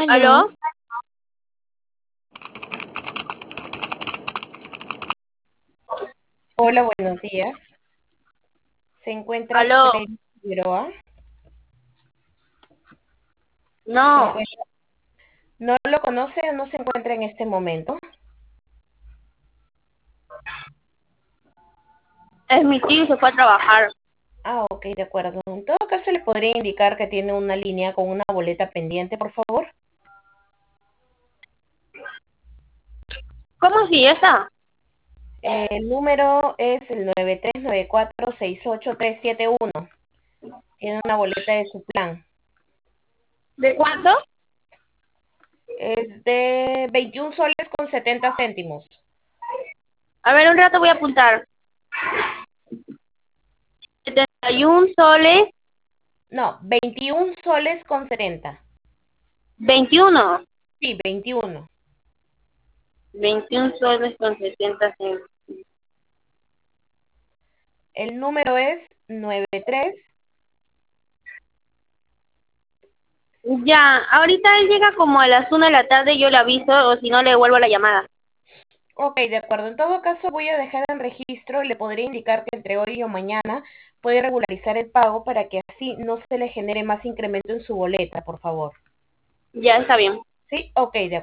¿Aló? Hola, buenos días. ¿Se encuentra ¿Aló? Freddy Figueroa? ¿Se No, encuentra? ¿No lo conoce o no se encuentra en este momento? es mi tío y se fue a trabajar. Ah, ok, de acuerdo. En todo caso, le podría indicar que tiene una línea con una boleta pendiente, por favor. ¿Cómo si esa? El número es el 93946831. Tiene una boleta de su plan. ¿De cuánto? Es de 21 soles con 70 céntimos. A ver, un rato voy a apuntar. 71 soles, No, 21 soles con 70. 21. Sí, 21. 21 soles con 70 centavos. El número es 93. Ya, ahorita él llega como a las 1 de la tarde, yo le aviso o si no le devuelvo la llamada. Ok, de acuerdo. En todo caso, voy a dejar en registro, le podría indicar que entre hoy o mañana puede regularizar el pago para que así no se le genere más incremento en su boleta, por favor. Ya está bien. ¿Sí? Ok, de acuerdo.